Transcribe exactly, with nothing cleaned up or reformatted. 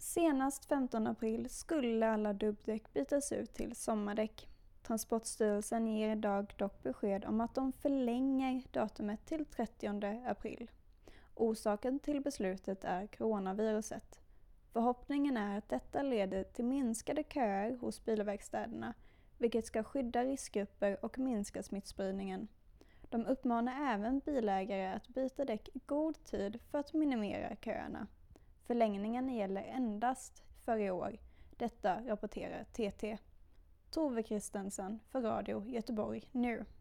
Senast femtonde april skulle alla dubbdäck bytas ut till sommardäck. Transportstyrelsen ger idag dock besked om att de förlänger datumet till trettionde april. Orsaken till beslutet är coronaviruset. Förhoppningen är att detta leder till minskade köer hos bilverkstäderna, vilket ska skydda riskgrupper och minska smittspridningen. De uppmanar även bilägare att byta däck i god tid för att minimera köerna. Förlängningen gäller endast för i år. Detta rapporterar T T. Tove Kristensen för Radio Göteborg nu.